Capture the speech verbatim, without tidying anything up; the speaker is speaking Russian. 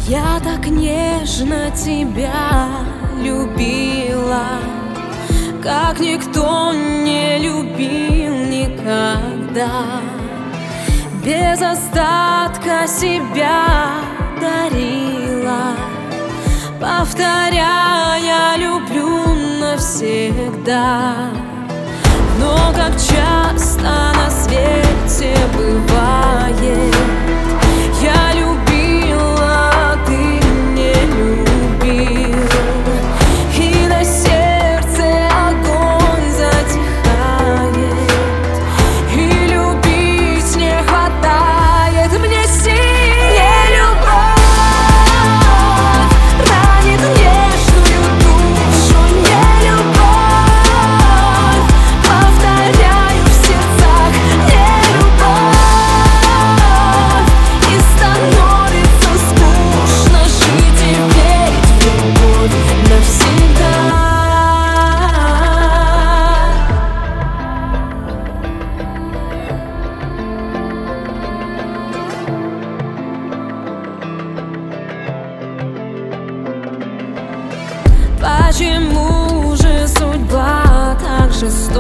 Я так нежно тебя любила, как никто не любил никогда. Без остатка себя дарила, повторяя «люблю навсегда». Но как часто на свете бывает, я любила, а ты не любил, и на сердце огонь затихает, и любить не хватает мне сил. Не любовь ранит нежную душу, не любовь, повторяю в сердцах, не любовь, и становится скучно жить и верить в любовь навсегда. Почему же судьба так жестока?